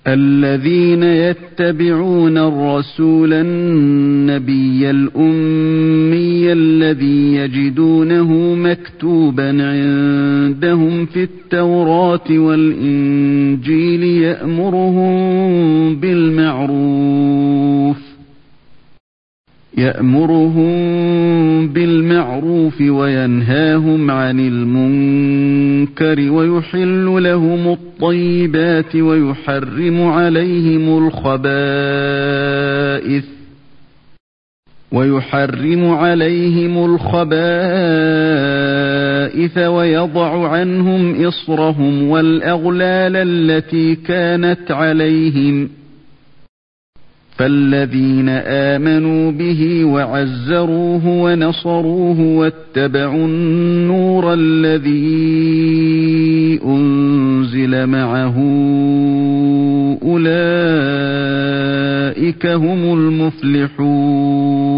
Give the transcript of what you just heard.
الذين يتبعون الرسول النبي الأمي الذي يجدونه مكتوبا عندهم في التوراة والإنجيل يأمرهم بالمعروف وينهاهم عن المنكر ويحل لهم الطيبات ويحرم عليهم الخبائث ويضع عنهم إصرهم والأغلال التي كانت عليهم فالذين آمنوا به وعزروه ونصروه واتبعوا النور الذي أنزل معه أولئك هم المفلحون.